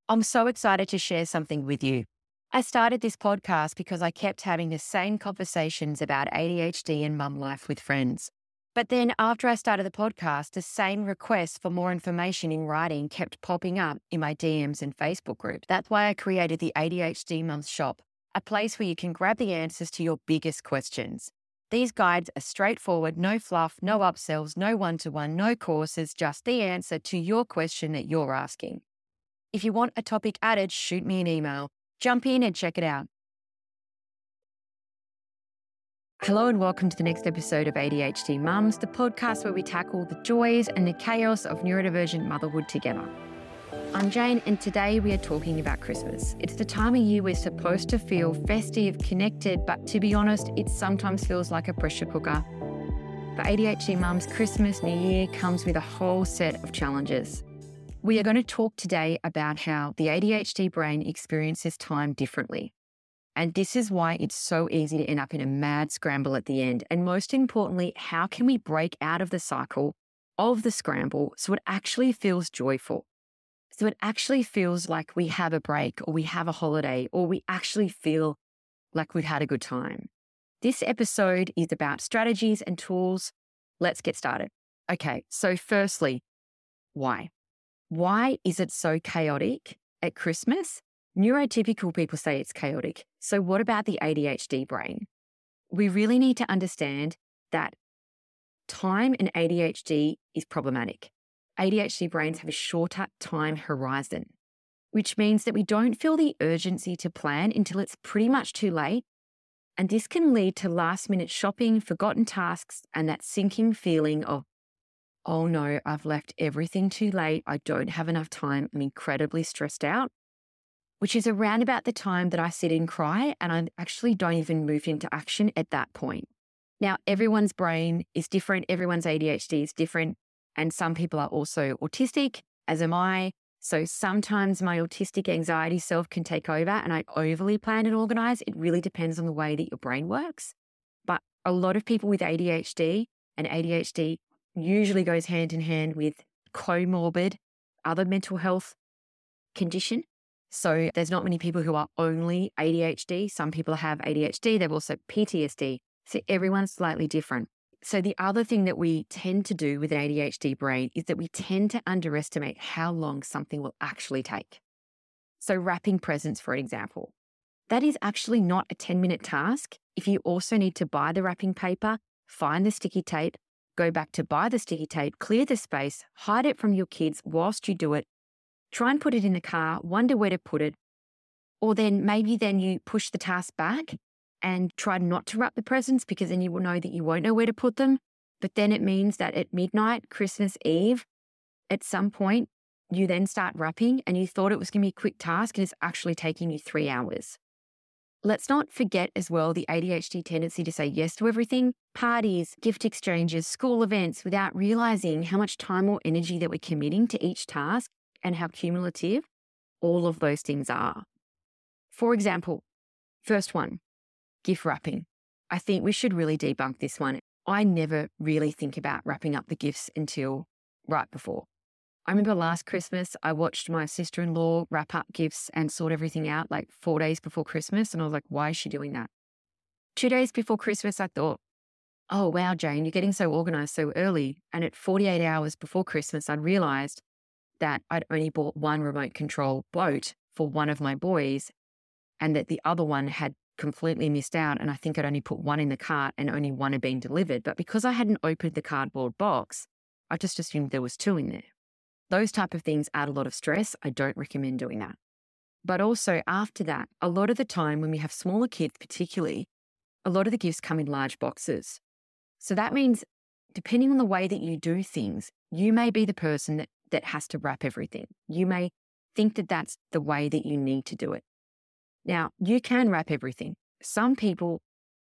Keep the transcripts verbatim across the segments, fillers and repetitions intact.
I'm so excited to share something with you. I started this podcast because I kept having the same conversations about A D H D and mum life with friends. But then after I started the podcast, the same requests for more information in writing kept popping up in my D Ms and Facebook group. That's why I created the A D H D Mums Shop, a place where you can grab the answers to your biggest questions. These guides are straightforward, no fluff, no upsells, no one-to-one, no courses, just the answer to your question that you're asking. If you want a topic added, shoot me an email. Jump in and check it out. Hello and welcome to the next episode of A D H D Mums, the podcast where we tackle the joys and the chaos of neurodivergent motherhood together. I'm Jane, and today we are talking about Christmas. It's the time of year we're supposed to feel festive, connected, but to be honest, it sometimes feels like a pressure cooker. For A D H D mums, Christmas, New Year comes with a whole set of challenges. We are going to talk today about how the A D H D brain experiences time differently. And this is why it's so easy to end up in a mad scramble at the end. And most importantly, how can we break out of the cycle of the scramble so it actually feels joyful? So it actually feels like we have a break or we have a holiday or we actually feel like we've had a good time. This episode is about strategies and tools. Let's get started. Okay, so firstly, why? Why is it so chaotic at Christmas? Neurotypical people say it's chaotic. So what about the A D H D brain? We really need to understand that time in A D H D is problematic. A D H D brains have a shorter time horizon, which means that we don't feel the urgency to plan until it's pretty much too late. And this can lead to last minute shopping, forgotten tasks, and that sinking feeling of, oh no, I've left everything too late. I don't have enough time. I'm incredibly stressed out, which is around about the time that I sit and cry and I actually don't even move into action at that point. Now, everyone's brain is different. Everyone's A D H D is different. And some people are also autistic, as am I. So sometimes my autistic anxiety self can take over and I overly plan and organize. It really depends on the way that your brain works. But a lot of people with A D H D and A D H D usually goes hand in hand with comorbid, other mental health condition. So there's not many people who are only A D H D. Some people have A D H D. They've also P T S D. So everyone's slightly different. So the other thing that we tend to do with an A D H D brain is that we tend to underestimate how long something will actually take. So wrapping presents, for example, that is actually not a ten minute task if you also need to buy the wrapping paper, find the sticky tape, go back to buy the sticky tape, clear the space, hide it from your kids whilst you do it, try and put it in the car, wonder where to put it, or then maybe then you push the task back and try not to wrap the presents because then you will know that you won't know where to put them. But then it means that at midnight, Christmas Eve, at some point, you then start wrapping and you thought it was going to be a quick task and it's actually taking you three hours. Let's not forget as well the A D H D tendency to say yes to everything, parties, gift exchanges, school events, without realizing how much time or energy that we're committing to each task and how cumulative all of those things are. For example, first one, gift wrapping. I think we should really debunk this one. I never really think about wrapping up the gifts until right before. I remember last Christmas, I watched my sister-in-law wrap up gifts and sort everything out like four days before Christmas. And I was like, why is she doing that? Two days before Christmas, I thought, oh, wow, Jane, you're getting so organized so early. And at forty-eight hours before Christmas, I realized that I'd only bought one remote control boat for one of my boys and that the other one had completely missed out. And I think I'd only put one in the cart and only one had been delivered. But because I hadn't opened the cardboard box, I just assumed there was two in there. Those type of things add a lot of stress. I don't recommend doing that. But also after that, a lot of the time when we have smaller kids particularly, a lot of the gifts come in large boxes. So that means depending on the way that you do things, you may be the person that, that has to wrap everything. You may think that that's the way that you need to do it. Now, you can wrap everything. Some people,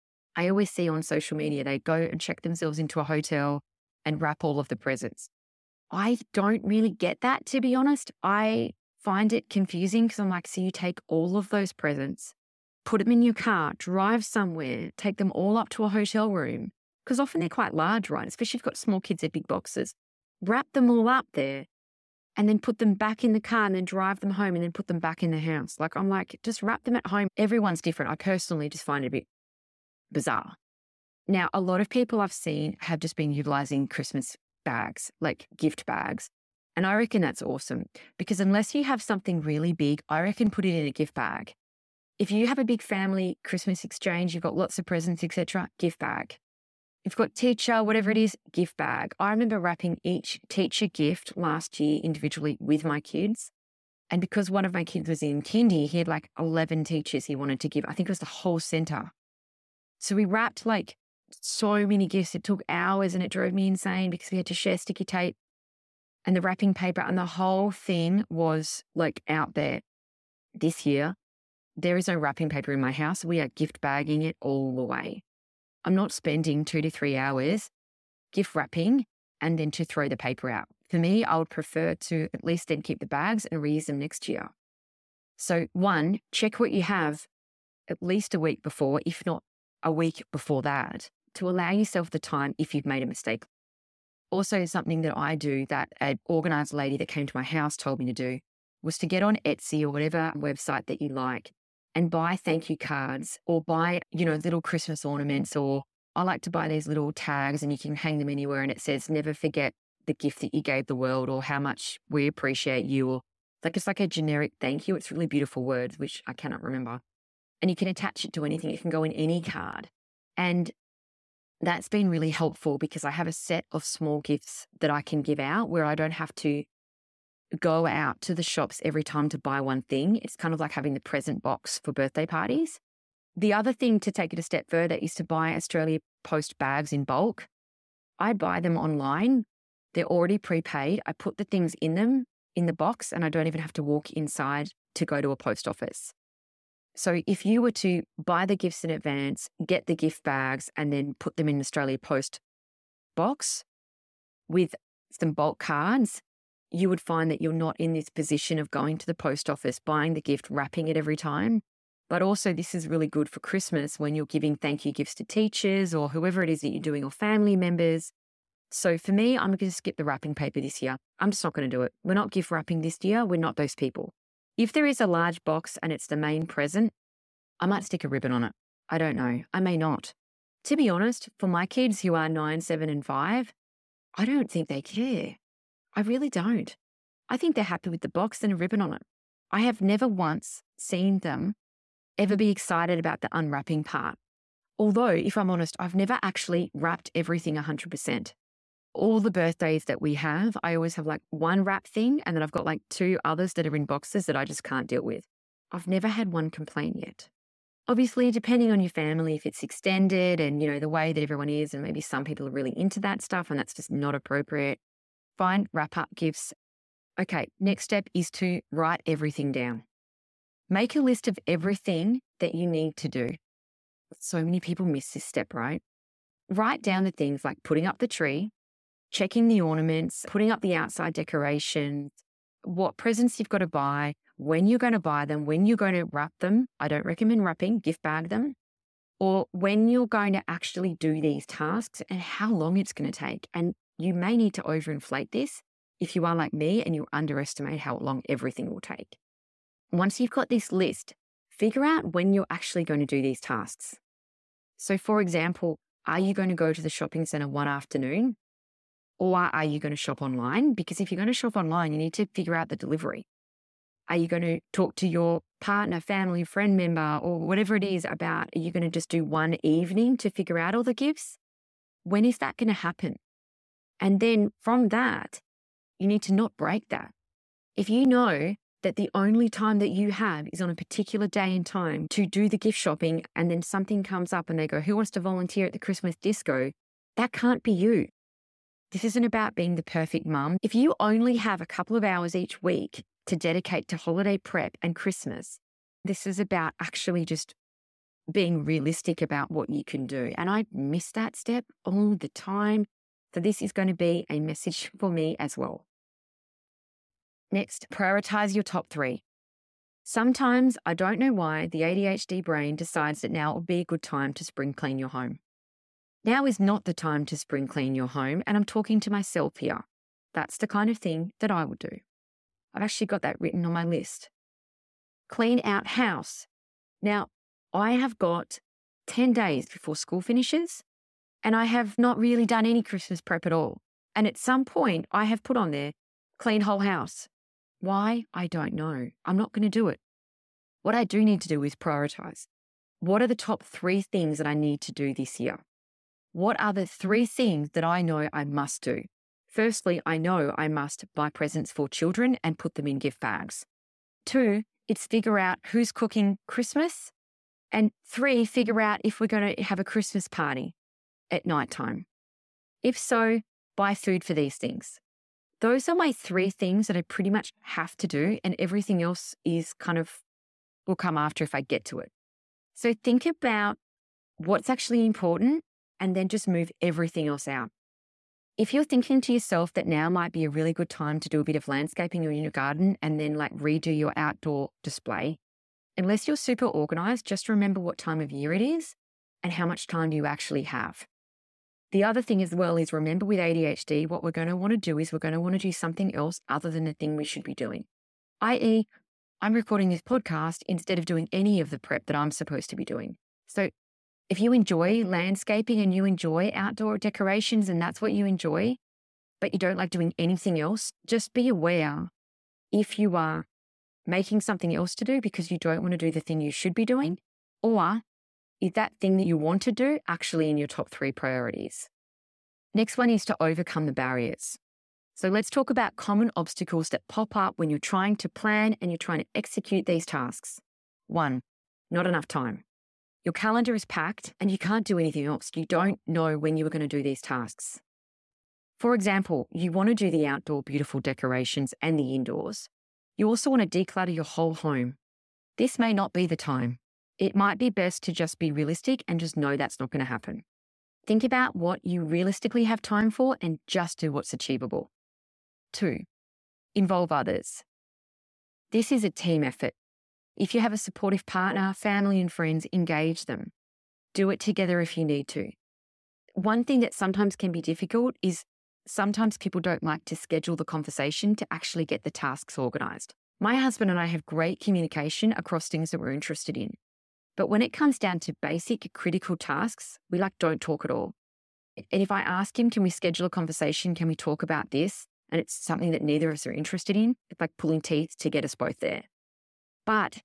I always see on social media, they go and check themselves into a hotel and wrap all of the presents. I don't really get that, to be honest. I find it confusing because I'm like, so you take all of those presents, put them in your car, drive somewhere, take them all up to a hotel room, because often they're quite large, right? Especially if you've got small kids, they're big boxes. Wrap them all up there and then put them back in the car and then drive them home and then put them back in the house. Like, I'm like, just wrap them at home. Everyone's different. I personally just find it a bit bizarre. Now, a lot of people I've seen have just been utilizing Christmas bags, like gift bags. And I reckon that's awesome because unless you have something really big, I reckon put it in a gift bag. If you have a big family Christmas exchange, you've got lots of presents, et cetera, gift bag. If you've got teacher, whatever it is, gift bag. I remember wrapping each teacher gift last year individually with my kids. And because one of my kids was in kindy, he had like eleven teachers he wanted to give. I think it was the whole centre. So we wrapped like so many gifts. It took hours and it drove me insane because we had to share sticky tape and the wrapping paper, and the whole thing was like out there. This year, there is no wrapping paper in my house. We are gift bagging it all the way. I'm not spending two to three hours gift wrapping and then to throw the paper out. For me, I would prefer to at least then keep the bags and reuse them next year. So one, check what you have at least a week before, if not a week before that, to allow yourself the time if you've made a mistake. Also, something that I do that an organised lady that came to my house told me to do was to get on Etsy or whatever website that you like and buy thank you cards or buy, you know, little Christmas ornaments, or I like to buy these little tags and you can hang them anywhere and it says, never forget the gift that you gave the world or how much we appreciate you, or like it's like a generic thank you. It's really beautiful words, which I cannot remember. And you can attach it to anything. It can go in any card. And that's been really helpful because I have a set of small gifts that I can give out where I don't have to go out to the shops every time to buy one thing. It's kind of like having the present box for birthday parties. The other thing to take it a step further is to buy Australia Post bags in bulk. I buy them online. They're already prepaid. I put the things in them in the box and I don't even have to walk inside to go to a post office. So if you were to buy the gifts in advance, get the gift bags and then put them in Australia Post box with some bulk cards, you would find that you're not in this position of going to the post office, buying the gift, wrapping it every time. But also this is really good for Christmas when you're giving thank you gifts to teachers or whoever it is that you're doing, or family members. So for me, I'm going to skip the wrapping paper this year. I'm just not going to do it. We're not gift wrapping this year. We're not those people. If there is a large box and it's the main present, I might stick a ribbon on it. I don't know. I may not. To be honest, for my kids who are nine, seven, and five, I don't think they care. I really don't. I think they're happy with the box and a ribbon on it. I have never once seen them ever be excited about the unwrapping part. Although, if I'm honest, I've never actually wrapped everything one hundred percent. All the birthdays that we have, I always have like one wrap thing and then I've got like two others that are in boxes that I just can't deal with. I've never had one complain yet. Obviously, depending on your family, if it's extended and, you know, the way that everyone is, and maybe some people are really into that stuff and that's just not appropriate, find wrap-up gifts. Okay, next step is to write everything down. Make a list of everything that you need to do. So many people miss this step, right? Write down the things like putting up the tree, checking the ornaments, putting up the outside decorations, what presents you've got to buy, when you're going to buy them, when you're going to wrap them. I don't recommend wrapping, gift bag them. Or when you're going to actually do these tasks and how long it's going to take. And you may need to overinflate this if you are like me and you underestimate how long everything will take. Once you've got this list, figure out when you're actually going to do these tasks. So for example, are you going to go to the shopping centre one afternoon? Or are you going to shop online? Because if you're going to shop online, you need to figure out the delivery. Are you going to talk to your partner, family, friend member, or whatever it is about, are you going to just do one evening to figure out all the gifts? When is that going to happen? And then from that, you need to not break that. If you know that the only time that you have is on a particular day and time to do the gift shopping, and then something comes up and they go, who wants to volunteer at the Christmas disco? That can't be you. This isn't about being the perfect mum. If you only have a couple of hours each week to dedicate to holiday prep and Christmas, this is about actually just being realistic about what you can do. And I miss that step all the time. So this is going to be a message for me as well. Next, prioritize your top three. Sometimes, I don't know why, the A D H D brain decides that now will be a good time to spring clean your home. Now is not the time to spring clean your home, and I'm talking to myself here. That's the kind of thing that I would do. I've actually got that written on my list. Clean out house. Now, I have got ten days before school finishes, and I have not really done any Christmas prep at all. And at some point, I have put on there, clean whole house. Why? I don't know. I'm not going to do it. What I do need to do is prioritize. What are the top three things that I need to do this year? What are the three things that I know I must do? Firstly, I know I must buy presents for children and put them in gift bags. Two, it's figure out who's cooking Christmas. And three, figure out if we're going to have a Christmas party at nighttime. If so, buy food for these things. Those are my three things that I pretty much have to do, and everything else is kind of will come after if I get to it. So think about what's actually important and then just move everything else out. If you're thinking to yourself that now might be a really good time to do a bit of landscaping in your garden and then like redo your outdoor display, unless you're super organized, just remember what time of year it is and how much time do you actually have. The other thing as well is remember with A D H D, what we're going to want to do is we're going to want to do something else other than the thing we should be doing, that is, I'm recording this podcast instead of doing any of the prep that I'm supposed to be doing. So if you enjoy landscaping and you enjoy outdoor decorations and that's what you enjoy, but you don't like doing anything else, just be aware if you are making something else to do because you don't want to do the thing you should be doing, or is that thing that you want to do actually in your top three priorities? Next one is to overcome the barriers. So let's talk about common obstacles that pop up when you're trying to plan and you're trying to execute these tasks. One, not enough time. Your calendar is packed and you can't do anything else. You don't know when you are going to do these tasks. For example, you want to do the outdoor beautiful decorations and the indoors. You also want to declutter your whole home. This may not be the time. It might be best to just be realistic and just know that's not going to happen. Think about what you realistically have time for and just do what's achievable. Two, involve others. This is a team effort. If you have a supportive partner, family and friends, engage them. Do it together if you need to. One thing that sometimes can be difficult is sometimes people don't like to schedule the conversation to actually get the tasks organized. My husband and I have great communication across things that we're interested in. But when it comes down to basic critical tasks, we like don't talk at all. And if I ask him, can we schedule a conversation? Can we talk about this? And it's something that neither of us are interested in. It's like pulling teeth to get us both there. But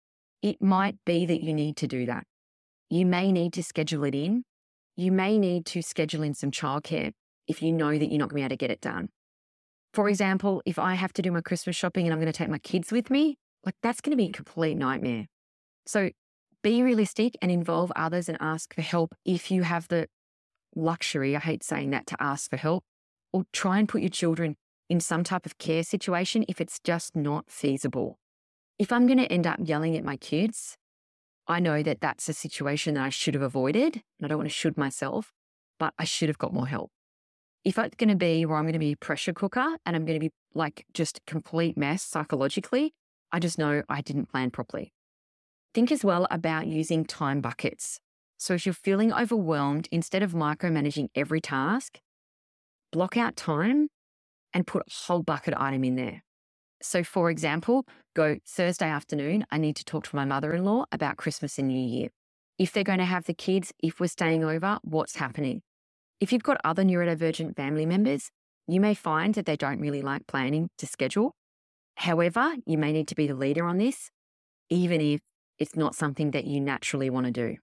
it might be that you need to do that. You may need to schedule it in. You may need to schedule in some childcare if you know that you're not going to be able to get it done. For example, if I have to do my Christmas shopping and I'm going to take my kids with me, like that's going to be a complete nightmare. So be realistic and involve others and ask for help if you have the luxury, I hate saying that, to ask for help, or try and put your children in some type of care situation if it's just not feasible. If I'm going to end up yelling at my kids, I know that that's a situation that I should have avoided, and I don't want to should myself, but I should have got more help. If it's going to be where I'm going to be a pressure cooker and I'm going to be like just a complete mess psychologically, I just know I didn't plan properly. Think as well about using time buckets. So if you're feeling overwhelmed, instead of micromanaging every task, block out time and put a whole bucket item in there. So for example, go Thursday afternoon, I need to talk to my mother-in-law about Christmas and New Year. If they're going to have the kids, if we're staying over, what's happening? If you've got other neurodivergent family members, you may find that they don't really like planning to schedule. However, you may need to be the leader on this, even if it's not something that you naturally want to do.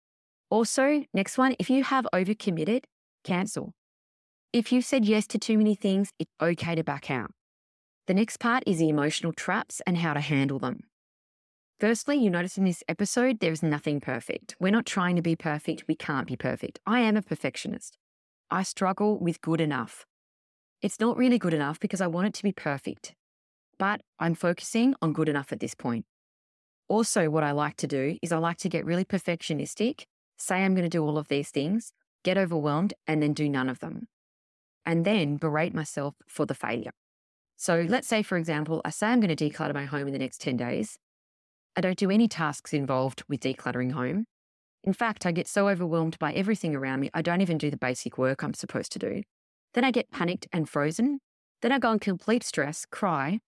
Also, next one, if you have overcommitted, cancel. If you've said yes to too many things, it's okay to back out. The next part is the emotional traps and how to handle them. Firstly, you notice in this episode, there is nothing perfect. We're not trying to be perfect. We can't be perfect. I am a perfectionist. I struggle with good enough. It's not really good enough because I want it to be perfect, but I'm focusing on good enough at this point. Also, what I like to do is I like to get really perfectionistic, say I'm going to do all of these things, get overwhelmed, and then do none of them. And then berate myself for the failure. So let's say, for example, I say I'm going to declutter my home in the next ten days. I don't do any tasks involved with decluttering home. In fact, I get so overwhelmed by everything around me, I don't even do the basic work I'm supposed to do. Then I get panicked and frozen. Then I go in complete stress, cry,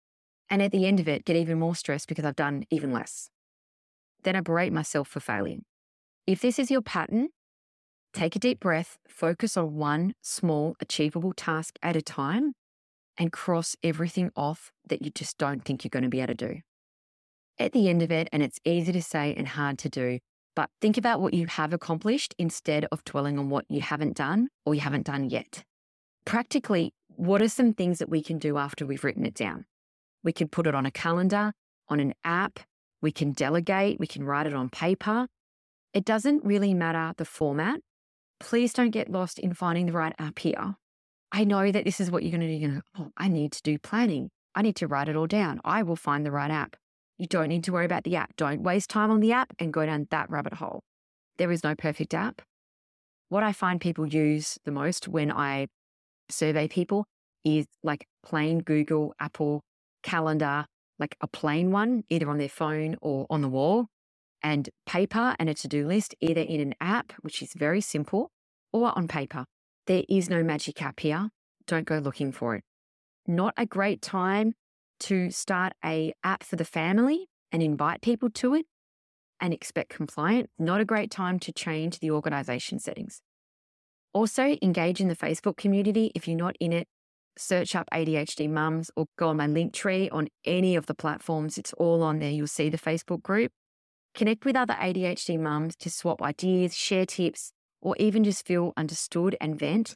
And at the end of it, get even more stressed because I've done even less. Then I berate myself for failing. If this is your pattern, take a deep breath, focus on one small, achievable task at a time, and cross everything off that you just don't think you're going to be able to do. At the end of it, and it's easy to say and hard to do, but think about what you have accomplished instead of dwelling on what you haven't done or you haven't done yet. Practically, what are some things that we can do after we've written it down? We can put it on a calendar, on an app, we can delegate, we can write it on paper. It doesn't really matter the format. Please don't get lost in finding the right app here. I know that this is what you're going to do. You're going to, oh, I need to do planning. I need to write it all down. I will find the right app. You don't need to worry about the app. Don't waste time on the app and go down that rabbit hole. There is no perfect app. What I find people use the most when I survey people is like plain Google, Apple Calendar, like a plain one, either on their phone or on the wall, and paper and a to-do list, either in an app, which is very simple, or on paper. There is no magic app here. Don't go looking for it. Not a great time to start a app for the family and invite people to it and expect compliance. Not a great time to change the organization settings. Also, engage in the Facebook community. If you're not in it, search up A D H D Mums or go on my link tree on any of the platforms. It's all on there. You'll see the Facebook group. Connect with other A D H D mums to swap ideas, share tips, or even just feel understood and vent.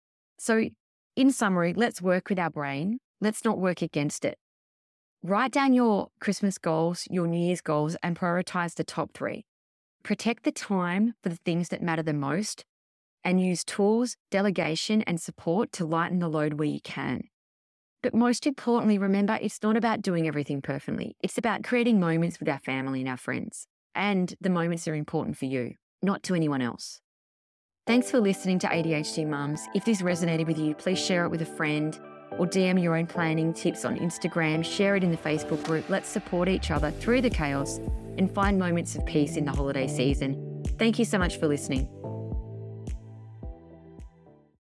So in summary, let's work with our brain. Let's not work against it. Write down your Christmas goals, your New Year's goals, and prioritize the top three. Protect the time for the things that matter the most and use tools, delegation, and support to lighten the load where you can. But most importantly, remember, it's not about doing everything perfectly. It's about creating moments with our family and our friends. And the moments are important for you, not to anyone else. Thanks for listening to A D H D Mums. If this resonated with you, please share it with a friend or D M your own planning tips on Instagram. Share it in the Facebook group. Let's support each other through the chaos and find moments of peace in the holiday season. Thank you so much for listening.